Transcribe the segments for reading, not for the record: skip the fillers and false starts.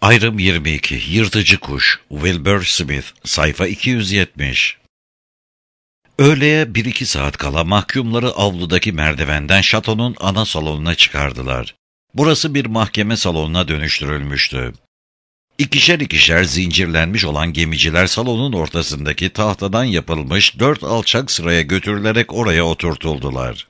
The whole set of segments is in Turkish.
Ayrım 22. Yırtıcı Kuş. Wilbur Smith. Sayfa 270. Öğleye 1-2 saat kala mahkumları avludaki merdivenden şatonun ana salonuna çıkardılar. Burası bir mahkeme salonuna dönüştürülmüştü. İkişer ikişer zincirlenmiş olan gemiciler salonun ortasındaki tahtadan yapılmış 4 alçak sıraya götürülerek oraya oturtuldular.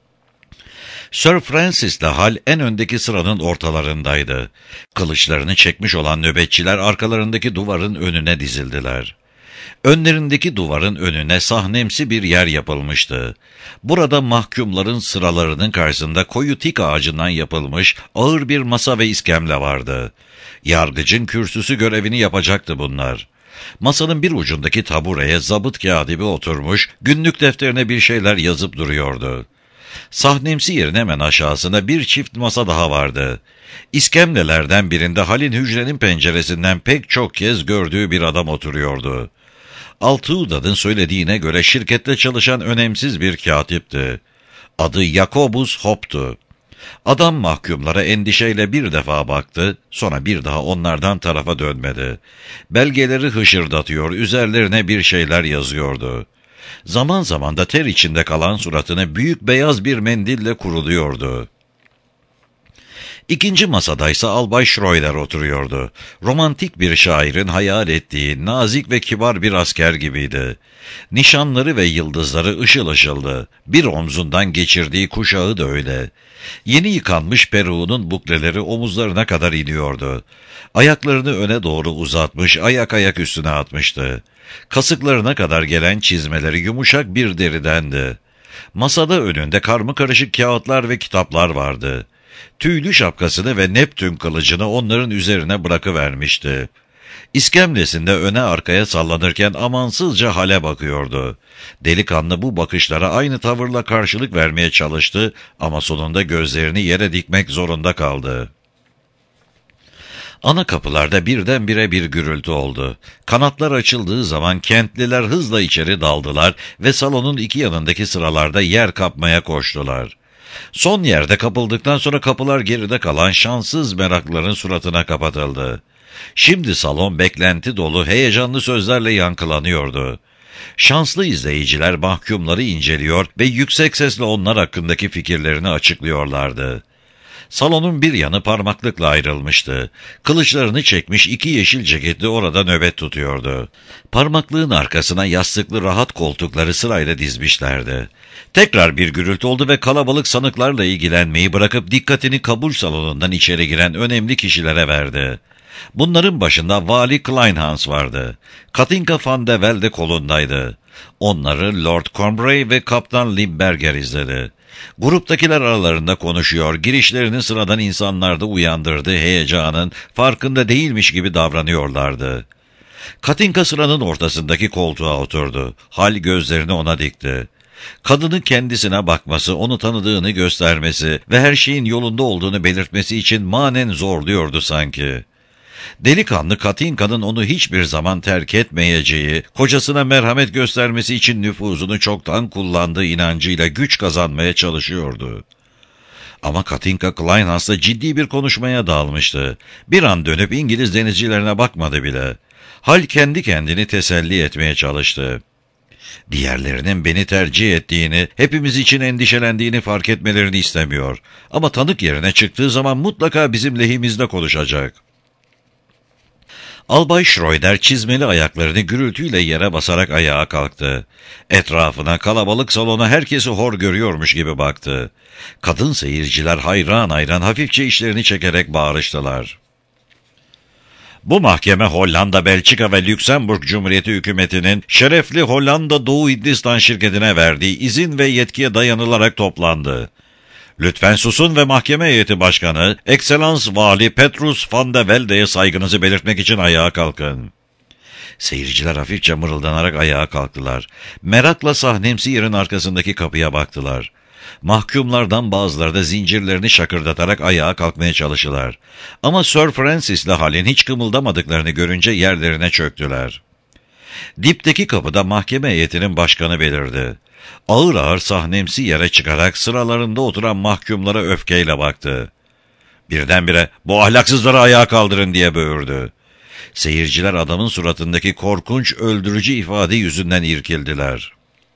Sir Francis de Hal en öndeki sıranın ortalarındaydı. Kılıçlarını çekmiş olan nöbetçiler arkalarındaki duvarın önüne dizildiler. Önlerindeki duvarın önüne sahnemsi bir yer yapılmıştı. Burada mahkumların sıralarının karşısında koyu tik ağacından yapılmış ağır bir masa ve iskemle vardı. Yargıcın kürsüsü görevini yapacaktı bunlar. Masanın bir ucundaki tabureye zabıt katibi oturmuş, günlük defterine bir şeyler yazıp duruyordu. Sahnemsi yerin hemen aşağısında bir çift masa daha vardı. İskemlelerden birinde Hal'in hücrenin penceresinden pek çok kez gördüğü bir adam oturuyordu. Altıudad'ın söylediğine göre şirkette çalışan önemsiz bir katipti. Adı Jacobus Hope'tu. Adam mahkumlara endişeyle bir defa baktı, sonra bir daha onlardan tarafa dönmedi. Belgeleri hışırdatıyor, üzerlerine bir şeyler yazıyordu. Zaman zaman da ter içinde kalan suratını büyük beyaz bir mendille kuruluyordu. İkinci masadaysa Albay Schroeder oturuyordu. Romantik bir şairin hayal ettiği nazik ve kibar bir asker gibiydi. Nişanları ve yıldızları ışıl ışıldı. Bir omzundan geçirdiği kuşağı da öyle. Yeni yıkanmış peruğunun bukleleri omuzlarına kadar iniyordu. Ayaklarını öne doğru uzatmış, ayak ayak üstüne atmıştı. Kasıklarına kadar gelen çizmeleri yumuşak bir deridendi. Masada önünde karmakarışık kağıtlar ve kitaplar vardı. Tüylü şapkasını ve Neptün kılıcını onların üzerine bırakıvermişti. İskemlesinde öne arkaya sallanırken amansızca Hal'e bakıyordu. Delikanlı bu bakışlara aynı tavırla karşılık vermeye çalıştı ama sonunda gözlerini yere dikmek zorunda kaldı. Ana kapılarda birdenbire bir gürültü oldu. Kanatlar açıldığı zaman kentliler hızla içeri daldılar ve salonun iki yanındaki sıralarda yer kapmaya koştular. Son yerde kapıldıktan sonra kapılar geride kalan şanssız meraklıların suratına kapatıldı. Şimdi salon beklenti dolu, heyecanlı sözlerle yankılanıyordu. Şanslı izleyiciler mahkumları inceliyor ve yüksek sesle onlar hakkındaki fikirlerini açıklıyorlardı. Salonun bir yanı parmaklıkla ayrılmıştı. Kılıçlarını çekmiş iki yeşil ceketli orada nöbet tutuyordu. Parmaklığın arkasına yastıklı rahat koltukları sırayla dizmişlerdi. Tekrar bir gürültü oldu ve kalabalık sanıklarla ilgilenmeyi bırakıp dikkatini kabul salonundan içeri giren önemli kişilere verdi. Bunların başında Vali Kleinhans vardı. Katinka van de Velde de kolundaydı. Onları Lord Combray ve Kaptan Limberger izledi. Gruptakiler aralarında konuşuyor, girişlerini sıradan insanlarda uyandırdığı heyecanın farkında değilmiş gibi davranıyorlardı. Katinka sıranın ortasındaki koltuğa oturdu. Hal gözlerini ona dikti. Kadının kendisine bakması, onu tanıdığını göstermesi ve her şeyin yolunda olduğunu belirtmesi için manen zorluyordu sanki. Delikanlı Katinka'nın onu hiçbir zaman terk etmeyeceği, kocasına merhamet göstermesi için nüfuzunu çoktan kullandığı inancıyla güç kazanmaya çalışıyordu. Ama Katinka Kleinhans'la ciddi bir konuşmaya dalmıştı. Bir an dönüp İngiliz denizcilerine bakmadı bile. Hal kendi kendini teselli etmeye çalıştı. Diğerlerinin beni tercih ettiğini, hepimiz için endişelendiğini fark etmelerini istemiyor. Ama tanık yerine çıktığı zaman mutlaka bizim lehimizde konuşacak. Albay Schroeder çizmeli ayaklarını gürültüyle yere basarak ayağa kalktı. Etrafına, kalabalık salona herkesi hor görüyormuş gibi baktı. Kadın seyirciler hayran hayran hafifçe işlerini çekerek bağırıştılar. Bu mahkeme Hollanda, Belçika ve Lüksemburg Cumhuriyeti hükümetinin şerefli Hollanda Doğu Hindistan şirketine verdiği izin ve yetkiye dayanılarak toplandı. Lütfen susun ve mahkeme heyeti başkanı, Ekselans Vali Petrus van de Velde'ye saygınızı belirtmek için ayağa kalkın. Seyirciler hafifçe mırıldanarak ayağa kalktılar. Merakla sahnemsi yerin arkasındaki kapıya baktılar. Mahkumlardan bazıları da zincirlerini şakırdatarak ayağa kalkmaya çalıştılar. Ama Sir Francis ile Hal'in hiç kımıldamadıklarını görünce yerlerine çöktüler. Dipteki kapıda mahkeme heyetinin başkanı belirdi. Ağır ağır sahnemsi yere çıkarak sıralarında oturan mahkumlara öfkeyle baktı. Birdenbire "Bu ahlaksızları ayağa kaldırın!" diye böğürdü. Seyirciler adamın suratındaki korkunç, öldürücü ifade yüzünden irkildiler.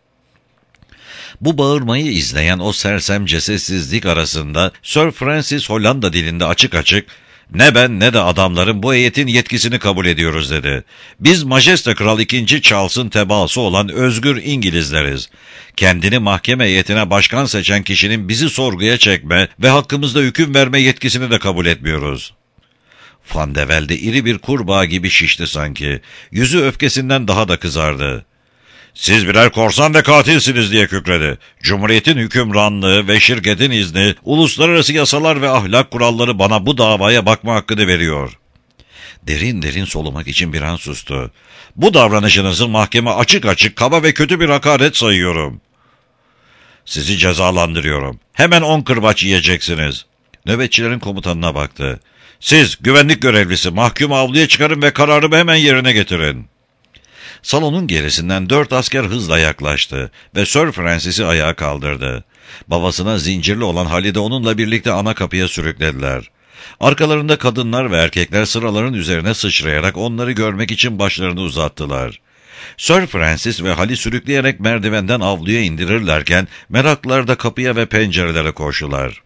Bu bağırmayı izleyen o sersemce sessizlik arasında Sir Francis Hollanda dilinde açık açık "Ne ben ne de adamların bu heyetin yetkisini kabul ediyoruz" dedi. "Biz Majeste Kral II. Charles'ın tebaası olan özgür İngilizleriz. Kendini mahkeme heyetine başkan seçen kişinin bizi sorguya çekme ve hakkımızda hüküm verme yetkisini de kabul etmiyoruz." Van de Velde iri bir kurbağa gibi şişti sanki. Yüzü öfkesinden daha da kızardı. "Siz birer korsan ve katilsiniz!" diye kükredi. "Cumhuriyetin hükümranlığı ve şirketin izni, uluslararası yasalar ve ahlak kuralları bana bu davaya bakma hakkını veriyor." Derin derin solumak için bir an sustu. "Bu davranışınızı mahkeme açık açık kaba ve kötü bir hakaret sayıyorum. Sizi cezalandırıyorum. Hemen 10 kırbaç yiyeceksiniz." Nöbetçilerin komutanına baktı. "Siz güvenlik görevlisi, mahkumu avluya çıkarın ve kararımı hemen yerine getirin." Salonun gerisinden 4 asker hızla yaklaştı ve Sir Francis'i ayağa kaldırdı. Babasına zincirli olan Halide onunla birlikte ana kapıya sürüklediler. Arkalarında kadınlar ve erkekler sıraların üzerine sıçrayarak onları görmek için başlarını uzattılar. Sir Francis ve Hal'i sürükleyerek merdivenden avluya indirirlerken meraklılar da kapıya ve pencerelere koştular.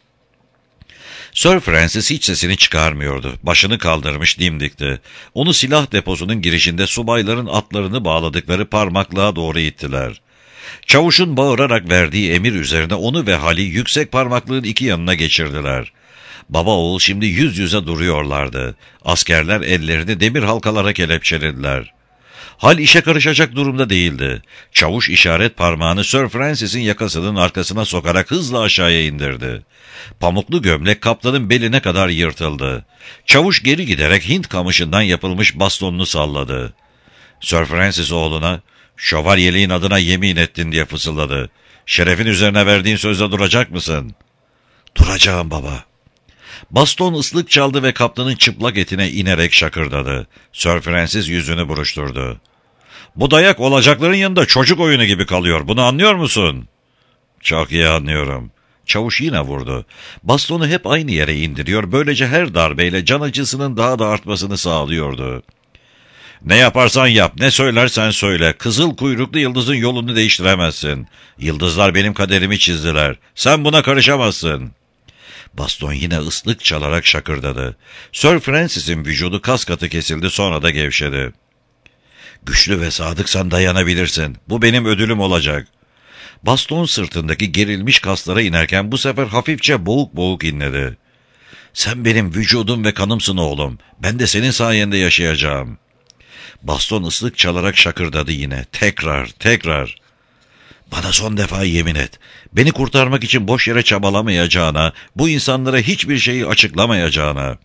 Sir Francis hiç sesini çıkarmıyordu. Başını kaldırmış dimdikti. Onu silah deposunun girişinde subayların atlarını bağladıkları parmaklığa doğru ittiler. Çavuşun bağırarak verdiği emir üzerine onu ve Hal'i yüksek parmaklığın iki yanına geçirdiler. Baba oğul şimdi yüz yüze duruyorlardı. Askerler ellerini demir halkalara kelepçelediler. Hal işe karışacak durumda değildi. Çavuş işaret parmağını Sir Francis'in yakasının arkasına sokarak hızla aşağıya indirdi. Pamuklu gömlek kaptanın beline kadar yırtıldı. Çavuş geri giderek Hint kamışından yapılmış bastonunu salladı. Sir Francis oğluna "Şövalyeliğin adına yemin ettin" diye fısıldadı. "Şerefin üzerine verdiğin sözde duracak mısın?" "Duracağım baba." Baston ıslık çaldı ve kaptanın çıplak etine inerek şakırdadı. Sir Francis yüzünü buruşturdu. "Bu dayak olacakların yanında çocuk oyunu gibi kalıyor. Bunu anlıyor musun?" "Çok iyi anlıyorum." Çavuş yine vurdu. Bastonu hep aynı yere indiriyor, böylece her darbeyle can acısının daha da artmasını sağlıyordu. "Ne yaparsan yap, ne söylersen söyle, kızıl kuyruklu yıldızın yolunu değiştiremezsin. Yıldızlar benim kaderimi çizdiler. Sen buna karışamazsın." Baston yine ıslık çalarak şakırdadı. Sir Francis'in vücudu kas katı kesildi, sonra da gevşedi. "Güçlü ve sadıksan dayanabilirsin. Bu benim ödülüm olacak." Baston sırtındaki gerilmiş kaslara inerken bu sefer hafifçe boğuk boğuk inledi. "Sen benim vücudum ve kanımsın oğlum. Ben de senin sayende yaşayacağım." Baston ıslık çalarak şakırdadı yine. Tekrar. "Bana son defa yemin et. Beni kurtarmak için boş yere çabalamayacağına, bu insanlara hiçbir şeyi açıklamayacağına."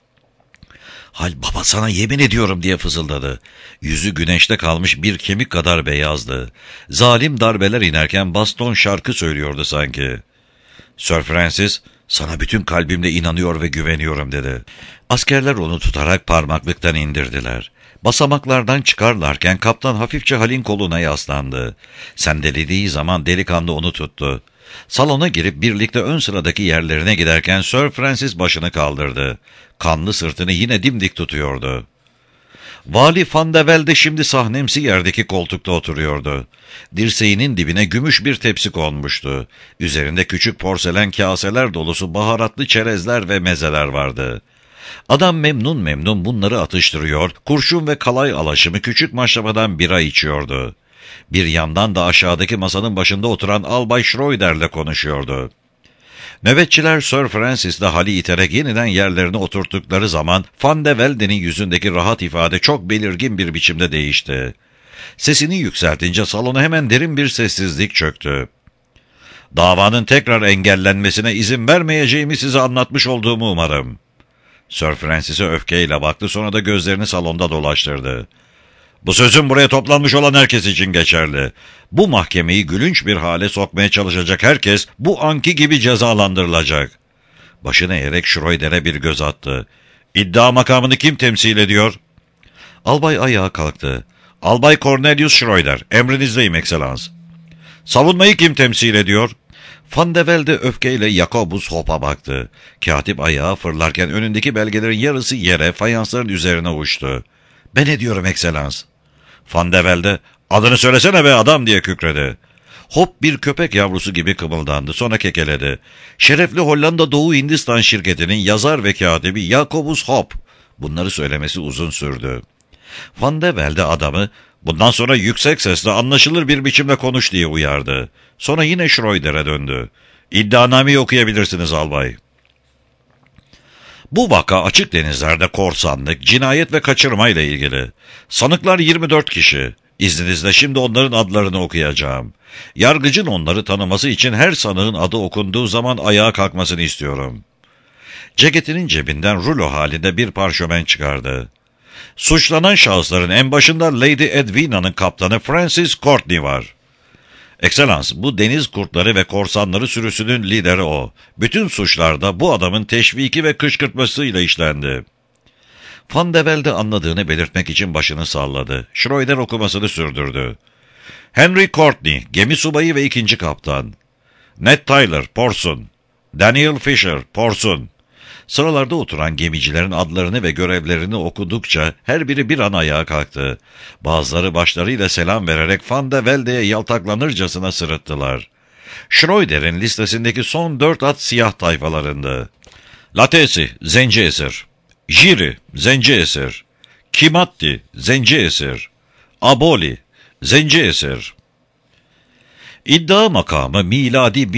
"Hal baba, sana yemin ediyorum" diye fısıldadı. Yüzü güneşte kalmış bir kemik kadar beyazdı. Zalim darbeler inerken baston şarkı söylüyordu sanki. Sir Francis, "Sana bütün kalbimle inanıyor ve güveniyorum" dedi. Askerler onu tutarak parmaklıktan indirdiler. Basamaklardan çıkarlarken kaptan hafifçe Hal'in koluna yaslandı. Sendelediği zaman delikanlı onu tuttu. Salona girip birlikte ön sıradaki yerlerine giderken Sir Francis başını kaldırdı. Kanlı sırtını yine dimdik tutuyordu. Vali Van de Velde şimdi sahnemsi yerdeki koltukta oturuyordu. Dirseğinin dibine gümüş bir tepsi konmuştu. Üzerinde küçük porselen kaseler dolusu baharatlı çerezler ve mezeler vardı. Adam memnun bunları atıştırıyor, kurşun ve kalay alaşımı küçük maşrapadan bira içiyordu. Bir yandan da aşağıdaki masanın başında oturan Albay Schroeder'le konuşuyordu. Nöbetçiler Sir Francis'le Hal'i iterek yeniden yerlerine oturttukları zaman Van de Velde'nin yüzündeki rahat ifade çok belirgin bir biçimde değişti. Sesini yükseltince salona hemen derin bir sessizlik çöktü. "Davanın tekrar engellenmesine izin vermeyeceğimi size anlatmış olduğumu umarım." Sir Francis'e öfkeyle baktı, sonra da gözlerini salonda dolaştırdı. "Bu sözüm buraya toplanmış olan herkes için geçerli. Bu mahkemeyi gülünç bir hale sokmaya çalışacak herkes bu anki gibi cezalandırılacak." Başını eğerek Schroeder'e bir göz attı. "İddia makamını kim temsil ediyor?" Albay ayağa kalktı. "Albay Cornelius Schroeder, emrinizdeyim ekselans." "Savunmayı kim temsil ediyor?" Van de Velde öfkeyle Jacobus Hope'a baktı. Katip ayağa fırlarken önündeki belgelerin yarısı yere, fayansların üzerine uçtu. "Ben ediyorum ekselans." Van de Velde, "Adını söylesene be adam!" diye kükredi. Hop bir köpek yavrusu gibi kımıldandı, sonra kekeledi. "Şerefli Hollanda Doğu Hindistan şirketinin yazar ve katibi Jacobus Hope." Bunları söylemesi uzun sürdü. Van de Velde adamı, "Bundan sonra yüksek sesle anlaşılır bir biçimde konuş." diye uyardı. Sonra yine Schroeder'e döndü. "İddianameyi okuyabilirsiniz albay." Bu vaka açık denizlerde korsanlık, cinayet ve kaçırma ile ilgili. Sanıklar 24 kişi. İzninizle şimdi onların adlarını okuyacağım. Yargıcın onları tanıması için her sanığın adı okunduğu zaman ayağa kalkmasını istiyorum. Ceketinin cebinden rulo halinde bir parşömen çıkardı. Suçlanan şahısların en başında Lady Edwina'nın kaptanı Francis Courtney var. Ekselans, bu deniz kurtları ve korsanları sürüsünün lideri o. Bütün suçlar da bu adamın teşviki ve kışkırtmasıyla işlendi. Van de Velde anladığını belirtmek için başını salladı. Schroeder okumasını sürdürdü. Henry Courtney, gemi subayı ve 2. kaptan. Ned Tyler, porsun. Daniel Fisher, porsun. Sıralarda oturan gemicilerin adlarını ve görevlerini okudukça her biri bir an ayağa kalktı. Bazıları başlarıyla selam vererek Van de Velde'ye yaltaklanırcasına sırıttılar. Schroeder'in listesindeki son 4 at siyah tayfalarındı. Latesi, zenci esir. Jiri, zenci esir. Kimatti, zenci esir. Aboli, zenci esir. İddia makamı miladi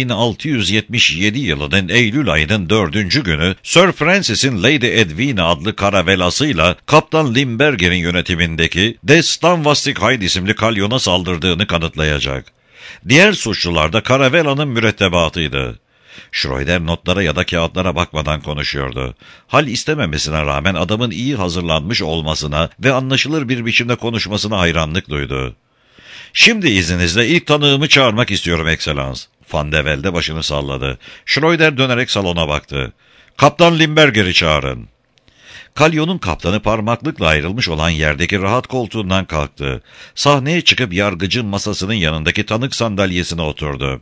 1677 yılının Eylül ayının 4. günü Sir Francis'in Lady Edwina adlı karavelasıyla Kaptan Limberger'in yönetimindeki De Stanwastic Hyde isimli kalyona saldırdığını kanıtlayacak. Diğer suçlular da karavelanın mürettebatıydı. Schroeder notlara ya da kağıtlara bakmadan konuşuyordu. Hal istememesine rağmen adamın iyi hazırlanmış olmasına ve anlaşılır bir biçimde konuşmasına hayranlık duydu. "Şimdi izninizle ilk tanığımı çağırmak istiyorum ekselans." Van de Velde başını salladı. Schroeder dönerek salona baktı. "Kaptan Limberger'i çağırın." Kalyonun kaptanı parmaklıkla ayrılmış olan yerdeki rahat koltuğundan kalktı. Sahneye çıkıp yargıcın masasının yanındaki tanık sandalyesine oturdu.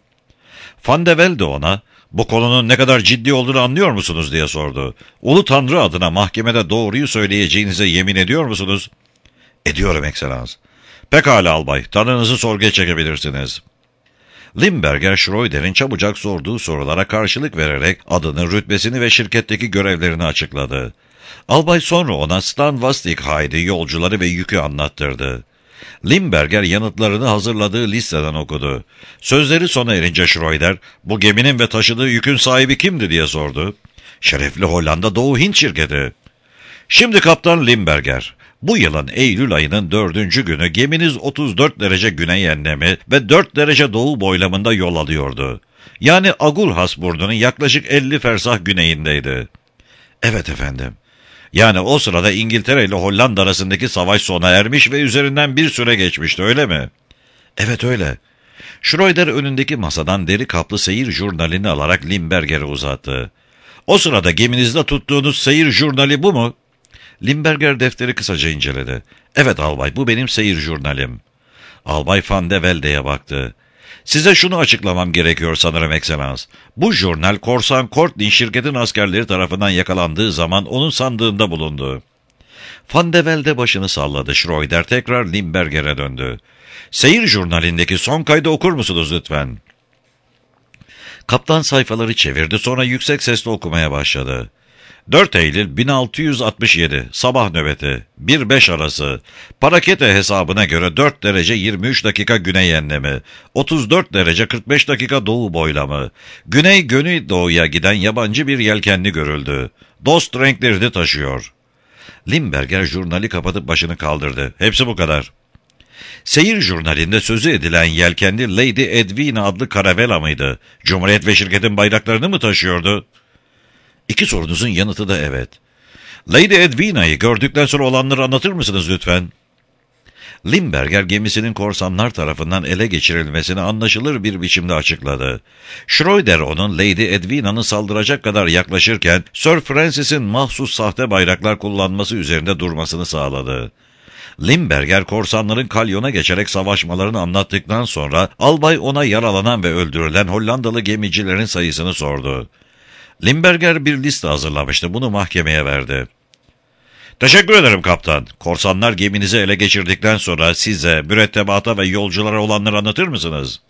Van de Velde ona, "Bu konunun ne kadar ciddi olduğunu anlıyor musunuz?" diye sordu. "Ulu Tanrı adına mahkemede doğruyu söyleyeceğinize yemin ediyor musunuz?" "Ediyorum ekselans." "Pekala albay, tanığınızı sorguya çekebilirsiniz." Limberger, Schroeder'in çabucak sorduğu sorulara karşılık vererek adını, rütbesini ve şirketteki görevlerini açıkladı. Albay sonra ona Stanwastic Hyde'i, yolcuları ve yükü anlattırdı. Limberger yanıtlarını hazırladığı listeden okudu. Sözleri sona erince Schroeder, "Bu geminin ve taşıdığı yükün sahibi kimdi?" diye sordu. "Şerefli Hollanda Doğu Hint şirketi." "Şimdi Kaptan Limberger, bu yılın Eylül ayının 4. günü geminiz 34 derece güney enlemi ve 4 derece doğu boylamında yol alıyordu. Yani Agulhas burnunun yaklaşık 50 fersah güneyindeydi." "Evet efendim." "Yani o sırada İngiltere ile Hollanda arasındaki savaş sona ermiş ve üzerinden bir süre geçmişti, öyle mi?" "Evet öyle." Schroeder önündeki masadan deri kaplı seyir jurnalini alarak Limberger'e uzattı. "O sırada geminizde tuttuğunuz seyir jurnali bu mu?" Limberger defteri kısaca inceledi. "Evet albay, bu benim seyir jurnalim." Albay Van de Velde'ye baktı. "Size şunu açıklamam gerekiyor sanırım ekselans. Bu jurnal korsan Courtney şirketin askerleri tarafından yakalandığı zaman onun sandığında bulundu." Van de Velde başını salladı. Schroeder tekrar Limberger'e döndü. "Seyir jurnalindeki son kaydı okur musunuz lütfen?" Kaptan sayfaları çevirdi, sonra yüksek sesle okumaya başladı. 4 Eylül 1667 sabah nöbeti 1-5 arası Parakete hesabına göre 4 derece 23 dakika güney enlemi, 34 derece 45 dakika doğu boylamı, güney doğuya giden yabancı bir yelkenli görüldü. Dost renklerini taşıyor. Limberger jurnali kapatıp başını kaldırdı. "Hepsi bu kadar." Seyir jurnalinde sözü edilen yelkenli Lady Edwina adlı karavela mıydı? Cumhuriyet ve şirketin bayraklarını mı taşıyordu? "İki sorunuzun yanıtı da evet." "Lady Edwina'yı gördükten sonra olanları anlatır mısınız lütfen?" Limberger gemisinin korsanlar tarafından ele geçirilmesini anlaşılır bir biçimde açıkladı. Schroeder onun Lady Edwina'nın saldıracak kadar yaklaşırken Sir Francis'in mahsus sahte bayraklar kullanması üzerinde durmasını sağladı. Limberger korsanların kalyona geçerek savaşmalarını anlattıktan sonra albay ona yaralanan ve öldürülen Hollandalı gemicilerin sayısını sordu. Limberger bir liste hazırlamıştı, bunu mahkemeye verdi. Teşekkür ederim kaptan. Korsanlar geminizi ele geçirdikten sonra size, mürettebata ve yolculara olanları anlatır mısınız?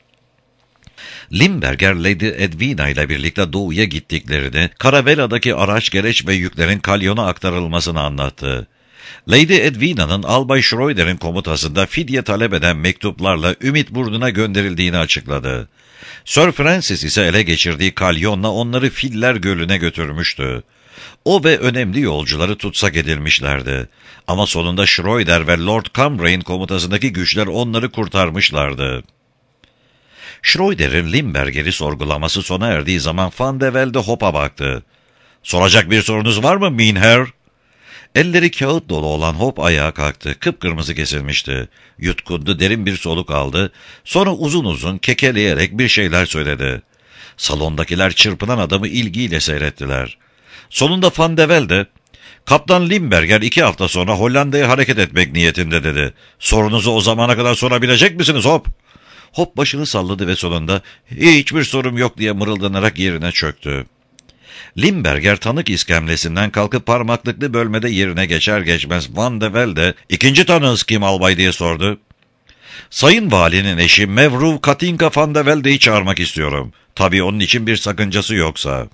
Limberger, Lady Edwina ile birlikte doğuya gittiklerini, Karavela'daki araç gereç ve yüklerin kalyona aktarılmasını anlattı. Lady Edwina'nın Albay Schroeder'in komutasında fidye talep eden mektuplarla Ümitburnu'na gönderildiğini açıkladı. Sir Francis ise ele geçirdiği kalyonla onları Filler Gölü'ne götürmüştü. O ve önemli yolcuları tutsak edilmişlerdi. Ama sonunda Schroeder ve Lord Cambrai komutasındaki güçler onları kurtarmışlardı. Schroeder'in Limberger'i sorgulaması sona erdiği zaman Van de Velde Hop'a baktı. "Soracak bir sorunuz var mı Mynheer?" Elleri kağıt dolu olan Hop ayağa kalktı. Kıpkırmızı kesilmişti. Yutkundu, derin bir soluk aldı. Sonra uzun uzun kekeleyerek bir şeyler söyledi. Salondakiler çırpınan adamı ilgiyle seyrettiler. Sonunda Van de Velde, "Kaptan Limberger 2 hafta sonra Hollanda'ya hareket etmek niyetinde," dedi. "Sorunuzu o zamana kadar sorabilecek misiniz Hop?" Hop başını salladı ve sonunda "Hiçbir sorum yok," diye mırıldanarak yerine çöktü. Limberger tanık iskemlesinden kalkıp parmaklıklı bölmede yerine geçer geçmez Van de Velde, "İkinci tanığınız kim albay?" diye sordu. "Sayın valinin eşi Mevru Katinka Van de Velde'yi çağırmak istiyorum. Tabii onun için bir sakıncası yoksa."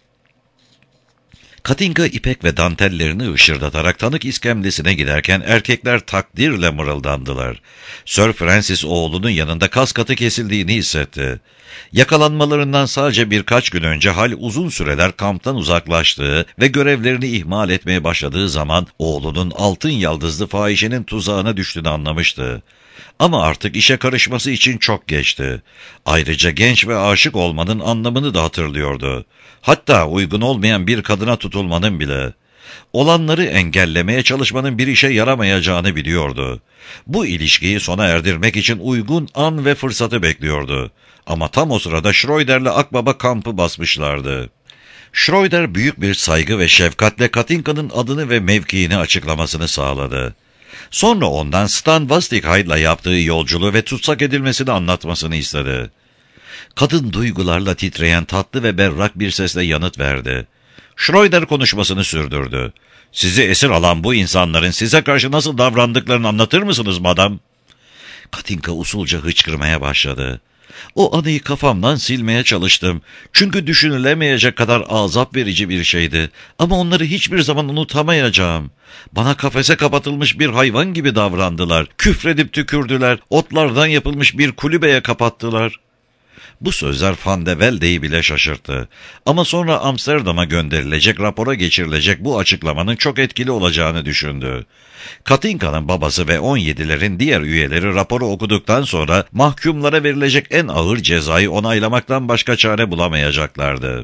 Katinka ipek ve dantellerini ışırdatarak tanık iskemlesine giderken erkekler takdirle mırıldandılar. Sir Francis oğlunun yanında kas katı kesildiğini hissetti. Yakalanmalarından sadece birkaç gün önce Hal uzun süreler kamptan uzaklaştığı ve görevlerini ihmal etmeye başladığı zaman oğlunun altın yaldızlı fahişenin tuzağına düştüğünü anlamıştı. Ama artık işe karışması için çok geçti. Ayrıca genç ve aşık olmanın anlamını da hatırlıyordu. Hatta uygun olmayan bir kadına tutulmanın bile. Olanları engellemeye çalışmanın bir işe yaramayacağını biliyordu. Bu ilişkiyi sona erdirmek için uygun an ve fırsatı bekliyordu. Ama tam o sırada Schroeder'le Akbaba kampı basmışlardı. Schroeder büyük bir saygı ve şefkatle Katinka'nın adını ve mevkiini açıklamasını sağladı. Sonra ondan Stan Vastighay'la yaptığı yolculuğu ve tutsak edilmesini anlatmasını istedi. Kadın duygularla titreyen tatlı ve berrak bir sesle yanıt verdi. Schroeder konuşmasını sürdürdü. "Sizi esir alan bu insanların size karşı nasıl davrandıklarını anlatır mısınız madam?" Katinka usulca hıçkırmaya başladı. "O anıyı kafamdan silmeye çalıştım. Çünkü düşünülemeyecek kadar azap verici bir şeydi. Ama onları hiçbir zaman unutamayacağım. Bana kafese kapatılmış bir hayvan gibi davrandılar. Küfredip tükürdüler. Otlardan yapılmış bir kulübeye kapattılar." Bu sözler Van de Velde'yi bile şaşırttı. Ama sonra Amsterdam'a gönderilecek, rapora geçirilecek bu açıklamanın çok etkili olacağını düşündü. Katinka'nın babası ve 17'lerin diğer üyeleri raporu okuduktan sonra mahkumlara verilecek en ağır cezayı onaylamaktan başka çare bulamayacaklardı.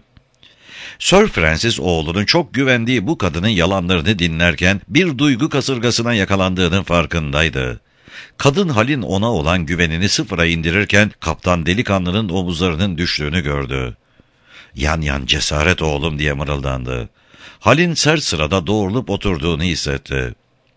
Sir Francis oğlunun çok güvendiği bu kadının yalanlarını dinlerken bir duygu kasırgasına yakalandığının farkındaydı. Kadın Hal'in ona olan güvenini sıfıra indirirken kaptan delikanlının omuzlarının düştüğünü gördü. "Yan yan cesaret oğlum," diye mırıldandı. Hal'in sert sırada doğrulup oturduğunu hissetti.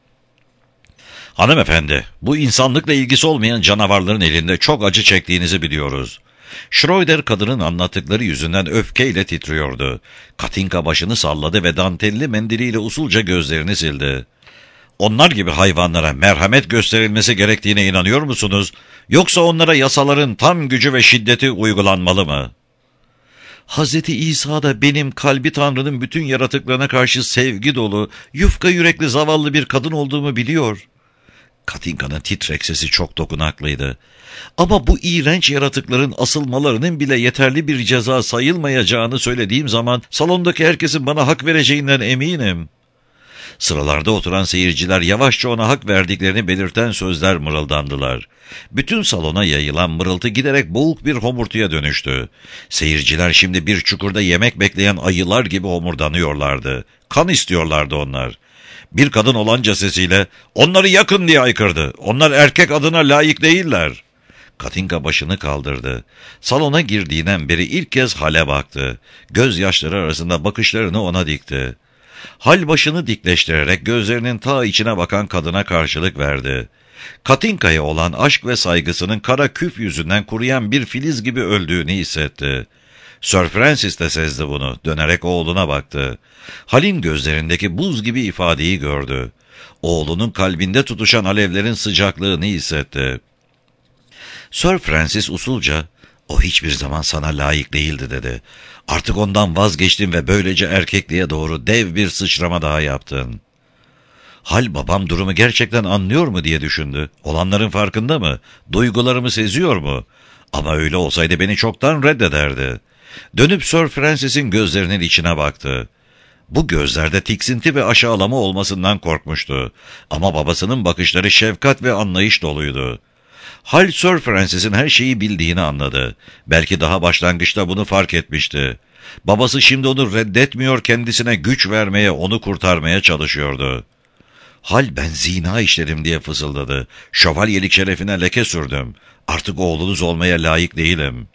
"Hanımefendi, bu insanlıkla ilgisi olmayan canavarların elinde çok acı çektiğinizi biliyoruz." Schroeder kadının anlattıkları yüzünden öfkeyle titriyordu. Katinka başını salladı ve dantelli mendiliyle usulca gözlerini sildi. "Onlar gibi hayvanlara merhamet gösterilmesi gerektiğine inanıyor musunuz? Yoksa onlara yasaların tam gücü ve şiddeti uygulanmalı mı?" "Hazreti İsa da benim kalbi Tanrı'nın bütün yaratıklarına karşı sevgi dolu, yufka yürekli zavallı bir kadın olduğumu biliyor." Katinka'nın titrek sesi çok dokunaklıydı. "Ama bu iğrenç yaratıkların asılmalarının bile yeterli bir ceza sayılmayacağını söylediğim zaman salondaki herkesin bana hak vereceğinden eminim." Sıralarda oturan seyirciler yavaşça ona hak verdiklerini belirten sözler mırıldandılar. Bütün salona yayılan mırıltı giderek boğuk bir homurtuya dönüştü. Seyirciler şimdi bir çukurda yemek bekleyen ayılar gibi homurdanıyorlardı. Kan istiyorlardı onlar. Bir kadın olanca sesiyle "Onları yakın!" diye haykırdı. "Onlar erkek adına layık değiller." Katinka başını kaldırdı. Salona girdiğinden beri ilk kez Hal'e baktı. Gözyaşları arasında bakışlarını ona dikti. Hal başını dikleştirerek gözlerinin ta içine bakan kadına karşılık verdi. Katinka'ya olan aşk ve saygısının kara küf yüzünden kuruyan bir filiz gibi öldüğünü hissetti. Sir Francis de sezdi bunu, dönerek oğluna baktı. Hal'in gözlerindeki buz gibi ifadeyi gördü. Oğlunun kalbinde tutuşan alevlerin sıcaklığını hissetti. Sir Francis usulca, "O hiçbir zaman sana layık değildi," dedi. "Artık ondan vazgeçtin ve böylece erkekliğe doğru dev bir sıçrama daha yaptın." Hal babam durumu gerçekten anlıyor mu diye düşündü. Olanların farkında mı? Duygularımı seziyor mu? Ama öyle olsaydı beni çoktan reddederdi. Dönüp Sir Francis'in gözlerinin içine baktı. Bu gözlerde tiksinti ve aşağılama olmasından korkmuştu. Ama babasının bakışları şefkat ve anlayış doluydu. Hal Sir Francis'in her şeyi bildiğini anladı. Belki daha başlangıçta bunu fark etmişti. Babası şimdi onu reddetmiyor, kendisine güç vermeye, onu kurtarmaya çalışıyordu. Hal, "Ben zina işledim," diye fısıldadı. "Şövalyelik şerefine leke sürdüm. Artık oğlunuz olmaya layık değilim."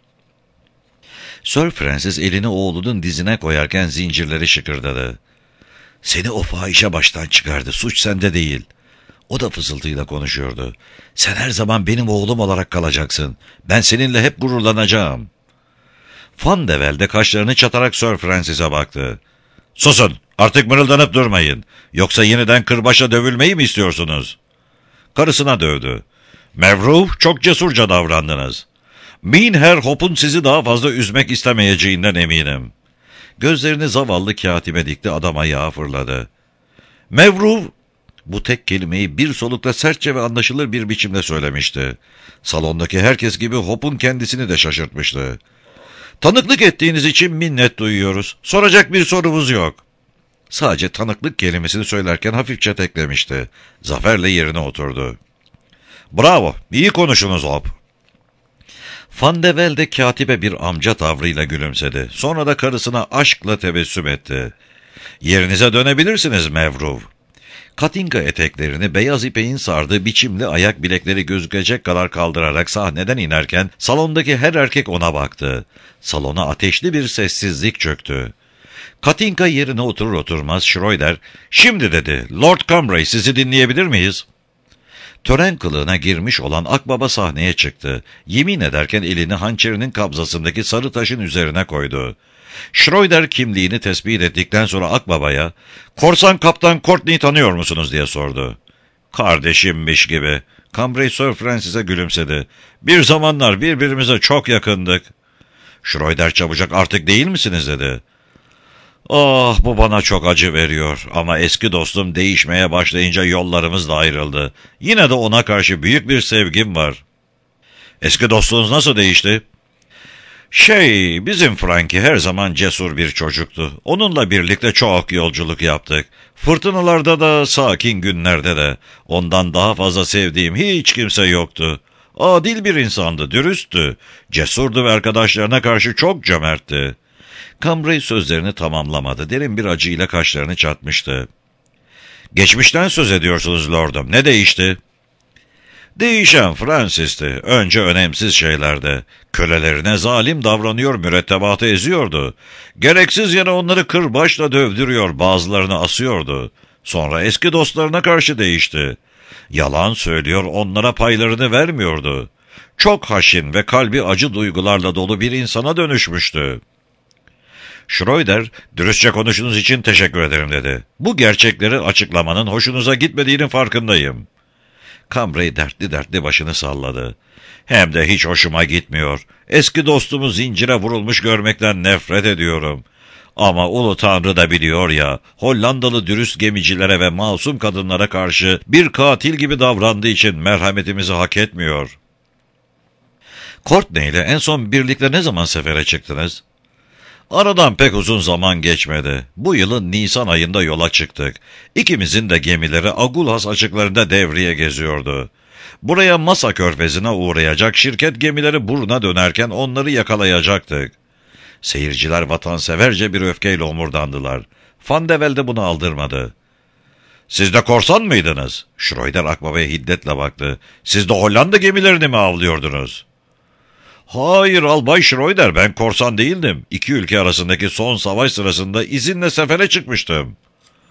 Sir Francis elini oğlunun dizine koyarken zincirleri şıkırdadı. "Seni o fahişe baştan çıkardı. Suç sende değil." O da fısıltıyla konuşuyordu. "Sen her zaman benim oğlum olarak kalacaksın. Ben seninle hep gururlanacağım." Van de Velde kaşlarını çatarak Sir Francis'e baktı. "Susun, artık mırıldanıp durmayın. Yoksa yeniden kırbaçla dövülmeyi mi istiyorsunuz?" Karısına dövdü. "Mevru, çok cesurca davrandınız. Minher Hop'un sizi daha fazla üzmek istemeyeceğinden eminim." Gözlerini zavallı katibe dikti, adam ayağa fırladı. "Mevru!" Bu tek kelimeyi bir solukta sertçe ve anlaşılır bir biçimde söylemişti. Salondaki herkes gibi Hop'un kendisini de şaşırtmıştı. "Tanıklık ettiğiniz için minnet duyuyoruz. Soracak bir sorumuz yok." Sadece tanıklık kelimesini söylerken hafifçe teklemişti. Zaferle yerine oturdu. "Bravo, iyi konuşunuz Hop." Van de Velde katibe bir amca tavrıyla gülümsedi. Sonra da karısına aşkla tebessüm etti. "Yerinize dönebilirsiniz Mevruv." Katinka eteklerini beyaz ipeğin sardığı biçimli ayak bilekleri gözükecek kadar kaldırarak sahneden inerken salondaki her erkek ona baktı. Salona ateşli bir sessizlik çöktü. Katinka yerine oturur oturmaz Schroeder, "Şimdi," dedi, "Lord Cambray, sizi dinleyebilir miyiz?" Tören kılığına girmiş olan Akbaba sahneye çıktı. Yemin ederken elini hançerinin kabzasındaki sarı taşın üzerine koydu. Schroeder kimliğini tespit ettikten sonra Akbaba'ya, "Korsan Kaptan Courtney'i tanıyor musunuz?" diye sordu. "Kardeşimmiş gibi." Cambray Sir Francis'e gülümsedi. "Bir zamanlar birbirimize çok yakındık." Schroeder çabucak, "Artık değil misiniz?" dedi. "Ah, bu bana çok acı veriyor ama eski dostum değişmeye başlayınca yollarımız da ayrıldı. Yine de ona karşı büyük bir sevgim var." "Eski dostluğunuz nasıl değişti?" Bizim Frankie her zaman cesur bir çocuktu. Onunla birlikte çok yolculuk yaptık. Fırtınalarda da, sakin günlerde de. Ondan daha fazla sevdiğim hiç kimse yoktu. Adil bir insandı, dürüsttü. Cesurdu ve arkadaşlarına karşı çok cömertti." Cambray sözlerini tamamlamadı. Derin bir acıyla kaşlarını çatmıştı. "Geçmişten söz ediyorsunuz lordum. Ne değişti?" "Değişen Francis'ti. Önce önemsiz şeylerde. Kölelerine zalim davranıyor, mürettebatı eziyordu. Gereksiz yere onları kırbaçla dövdürüyor, bazılarını asıyordu. Sonra eski dostlarına karşı değişti. Yalan söylüyor, onlara paylarını vermiyordu. Çok haşin ve kalbi acı duygularla dolu bir insana dönüşmüştü." Schroeder, "Dürüstçe konuştuğunuz için teşekkür ederim," dedi. "Bu gerçekleri açıklamanın hoşunuza gitmediğinin farkındayım." Cambray dertli dertli başını salladı. "Hem de hiç hoşuma gitmiyor. Eski dostumu zincire vurulmuş görmekten nefret ediyorum. Ama Ulu Tanrı da biliyor ya, Hollandalı dürüst gemicilere ve masum kadınlara karşı bir katil gibi davrandığı için merhametimizi hak etmiyor." "Courtney ile en son birlikte ne zaman sefere çıktınız?" "Aradan pek uzun zaman geçmedi. Bu yılın Nisan ayında yola çıktık. İkimizin de gemileri Agulhas açıklarında devriye geziyordu. Buraya Masa Körfezi'ne uğrayacak şirket gemileri Burun'a dönerken onları yakalayacaktık." Seyirciler vatanseverce bir öfkeyle omurdandılar. Van de Velde bunu aldırmadı. "Siz de korsan mıydınız?" Schroeder Akbaba'ya hiddetle baktı. "Siz de Hollanda gemilerini mi avlıyordunuz?" "Hayır Albay Schroeder, ben korsan değildim. İki ülke arasındaki son savaş sırasında izinle sefere çıkmıştım."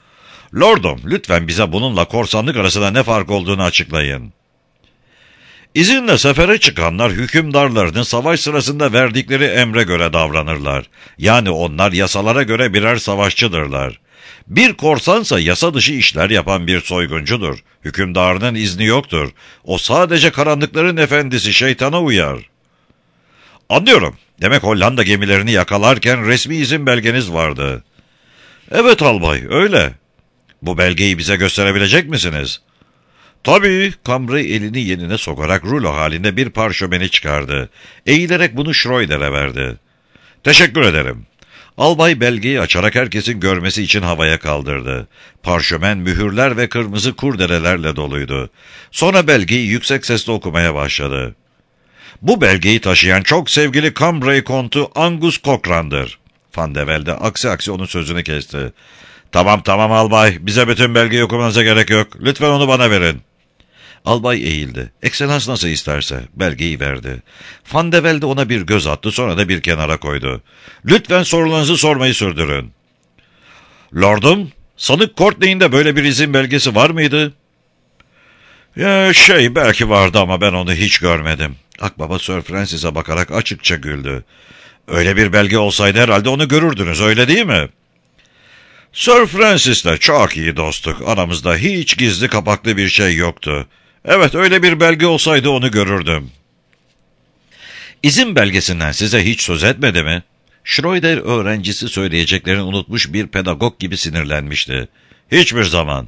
Lordum, lütfen bize bununla korsanlık arasında ne fark olduğunu açıklayın. İzinle sefere çıkanlar hükümdarlarının savaş sırasında verdikleri emre göre davranırlar. Yani onlar yasalara göre birer savaşçıdırlar. Bir korsansa yasa dışı işler yapan bir soyguncudur. Hükümdarının izni yoktur. O sadece karanlıkların efendisi, şeytana uyar. Anlıyorum. Demek Hollanda gemilerini yakalarken resmi izin belgeniz vardı. Evet albay, öyle. Bu belgeyi bize gösterebilecek misiniz? Tabii. Cambrai elini yenine sokarak rulo halinde bir parşömeni çıkardı. Eğilerek bunu Schroeder'e verdi. Teşekkür ederim. Albay belgeyi açarak herkesin görmesi için havaya kaldırdı. Parşömen mühürler ve kırmızı kurdelelerle doluydu. Sonra belgeyi yüksek sesle okumaya başladı. Bu belgeyi taşıyan çok sevgili Cambrai kontu Angus Cochrane'dır. Van de Velde aksi onun sözünü kesti. Tamam albay, bize bütün belgeyi okumanıza gerek yok. Lütfen onu bana verin. Albay eğildi. Ekselans nasıl isterse belgeyi verdi. Van de Velde ona bir göz attı, sonra da bir kenara koydu. Lütfen sorularınızı sormayı sürdürün. Lordum, sanık Courtney'in de böyle bir izin belgesi var mıydı? Belki vardı ama ben onu hiç görmedim. Akbaba Sir Francis'e bakarak açıkça güldü. Öyle bir belge olsaydı herhalde onu görürdünüz, öyle değil mi? Sir Francis'le çok iyi dostluk. Aramızda hiç gizli kapaklı bir şey yoktu. Evet, öyle bir belge olsaydı onu görürdüm. İzin belgesinden size hiç söz etmedi mi? Schroeder öğrencisi söyleyeceklerini unutmuş bir pedagog gibi sinirlenmişti. Hiçbir zaman.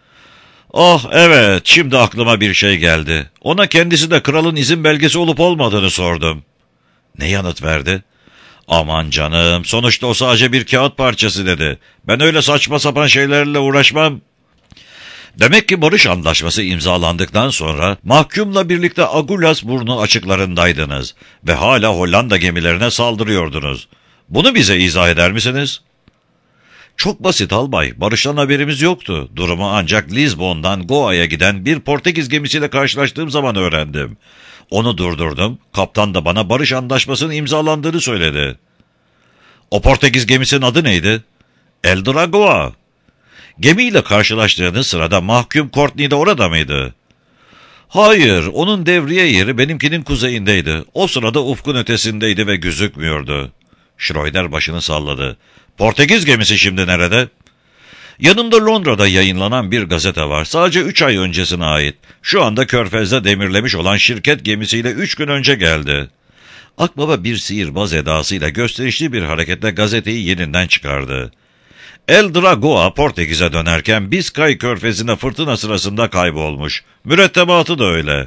Oh evet, şimdi aklıma bir şey geldi. Ona kendisi de kralın izin belgesi olup olmadığını sordum. Ne yanıt verdi? Aman canım, sonuçta o sadece bir kağıt parçası dedi. Ben öyle saçma sapan şeylerle uğraşmam. Demek ki barış antlaşması imzalandıktan sonra mahkumla birlikte Agulhas burnu açıklarındaydınız ve hala Hollanda gemilerine saldırıyordunuz. Bunu bize izah eder misiniz? Çok basit albay, barıştan haberimiz yoktu. Durumu ancak Lisbon'dan Goa'ya giden bir Portekiz gemisiyle karşılaştığım zaman öğrendim. Onu durdurdum, kaptan da bana barış antlaşmasının imzalandığını söyledi. O Portekiz gemisinin adı neydi? El Dragoa. Gemiyle karşılaştığınız sırada mahkum Courtney de orada mıydı? Hayır, onun devriye yeri benimkinin kuzeyindeydi. O sırada ufkun ötesindeydi ve gözükmüyordu. Schroeder başını salladı. Portekiz gemisi şimdi nerede? Yanımda Londra'da yayınlanan bir gazete var. Sadece 3 ay öncesine ait. Şu anda Körfez'de demirlemiş olan şirket gemisiyle 3 gün önce geldi. Akbaba bir sihirbaz edasıyla gösterişli bir hareketle gazeteyi yerinden çıkardı. El Dragoa Portekiz'e dönerken Biskay Körfezi'nde fırtına sırasında kaybolmuş. Mürettebatı da öyle.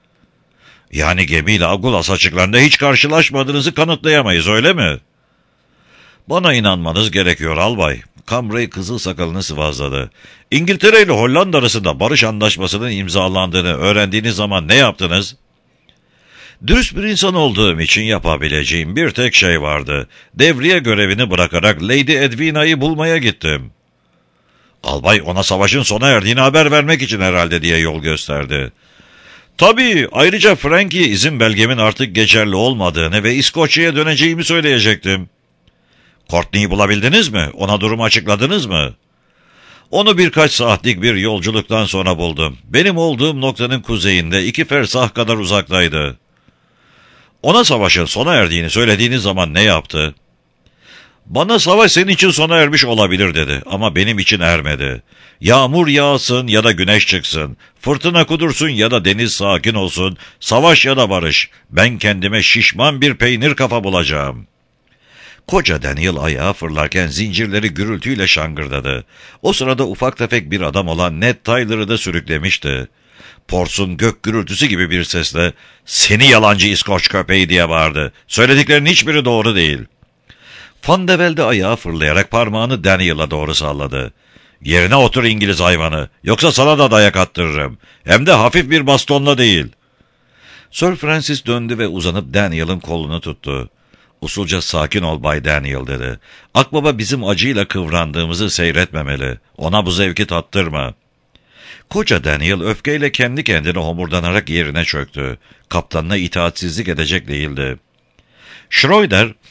Yani gemiyle Agulhas açıklarında hiç karşılaşmadığınızı kanıtlayamayız, öyle mi? Bana inanmanız gerekiyor albay. Cambrai kızıl sakalını sıvazladı. İngiltere ile Hollanda arasında barış antlaşmasının imzalandığını öğrendiğiniz zaman ne yaptınız? Dürüst bir insan olduğum için yapabileceğim bir tek şey vardı. Devriye görevini bırakarak Lady Edwina'yı bulmaya gittim. Albay ona savaşın sona erdiğini haber vermek için herhalde diye yol gösterdi. Tabii, ayrıca Frankie'ye izin belgemin artık geçerli olmadığını ve İskoçya'ya döneceğimi söyleyecektim. Courtney'i bulabildiniz mi? Ona durumu açıkladınız mı? Onu birkaç saatlik bir yolculuktan sonra buldum. Benim olduğum noktanın kuzeyinde 2 fersah kadar uzaktaydı. Ona savaşın sona erdiğini söylediğiniz zaman ne yaptı? Bana savaş senin için sona ermiş olabilir dedi ama benim için ermedi. Yağmur yağsın ya da güneş çıksın, fırtına kudursun ya da deniz sakin olsun, savaş ya da barış, ben kendime şişman bir peynir kafa bulacağım. Koca Daniel ayağa fırlarken zincirleri gürültüyle şangırdadı. O sırada ufak tefek bir adam olan Ned Tyler'ı da sürüklemişti. Porsun gök gürültüsü gibi bir sesle "Seni yalancı İskoç köpeği!" diye bağırdı. Söylediklerinin hiçbiri doğru değil. Van de Velde ayağa fırlayarak parmağını Daniel'a doğru salladı. "Yerine otur İngiliz hayvanı, yoksa sana da dayak attırırım. Hem de hafif bir bastonla değil." Sir Francis döndü ve uzanıp Daniel'ın kolunu tuttu. "Usulca sakin ol Bay Daniel," dedi. "Akbaba bizim acıyla kıvrandığımızı seyretmemeli. Ona bu zevki tattırma." Koca Daniel öfkeyle kendi kendine homurdanarak yerine çöktü. Kaptanına itaatsizlik edecek değildi. Schroeder,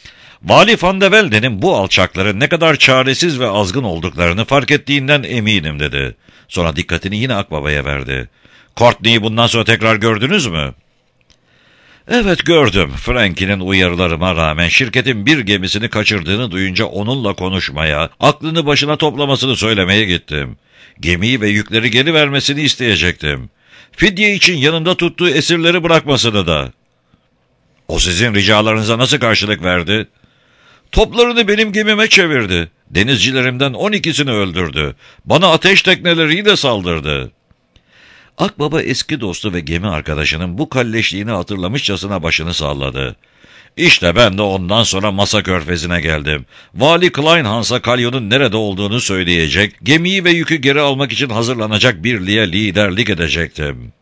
Vali Van de Velde'nin bu alçakların ne kadar çaresiz ve azgın olduklarını fark ettiğinden eminim dedi. Sonra dikkatini yine Akbaba'ya verdi. Courtney'i bundan sonra tekrar gördünüz mü? Evet gördüm. Frankie'nin uyarılarıma rağmen şirketin bir gemisini kaçırdığını duyunca onunla konuşmaya, aklını başına toplamasını söylemeye gittim. Gemiyi ve yükleri geri vermesini isteyecektim. Fidye için yanında tuttuğu esirleri bırakmasını da. O sizin ricalarınıza nasıl karşılık verdi? Toplarını benim gemime çevirdi. Denizcilerimden 12'sini öldürdü. Bana ateş tekneleriyle saldırdı. Akbaba eski dostu ve gemi arkadaşının bu kalleşliğini hatırlamışçasına başını salladı. İşte ben de ondan sonra Masa Körfezi'ne geldim. Vali Kleinhans'a kalyonun nerede olduğunu söyleyecek, gemiyi ve yükü geri almak için hazırlanacak birliğe liderlik edecektim.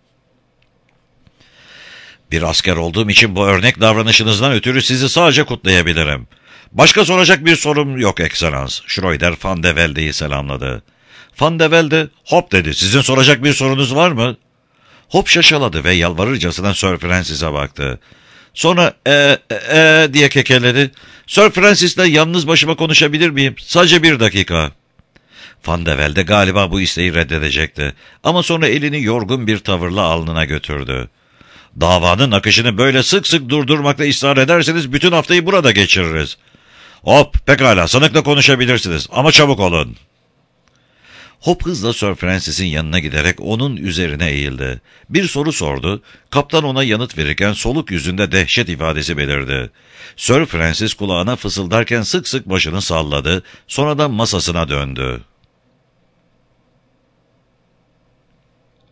Bir asker olduğum için bu örnek davranışınızdan ötürü sizi sadece kutlayabilirim. Başka soracak bir sorum yok Ekselans. Schroeder Van de Velde'yi selamladı. Van de Velde, hop dedi, sizin soracak bir sorunuz var mı? Hop şaşaladı ve yalvarırcasına Sir Francis'e baktı. Sonra diye kekeledi. Sir Francis'le yalnız başıma konuşabilir miyim? Sadece 1 dakika. Van de Velde galiba bu isteği reddedecekti. Ama sonra elini yorgun bir tavırla alnına götürdü. Davanın akışını böyle sık sık durdurmakta ısrar ederseniz bütün haftayı burada geçiririz. Hop, pekala, sanıkla konuşabilirsiniz ama çabuk olun. Hop hızla Sir Francis'in yanına giderek onun üzerine eğildi. Bir soru sordu. Kaptan ona yanıt verirken soluk yüzünde dehşet ifadesi belirdi. Sir Francis kulağına fısıldarken sık sık başını salladı. Sonra da masasına döndü.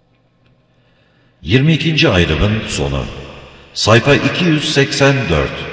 22. ayrımın sonu. Sayfa 284.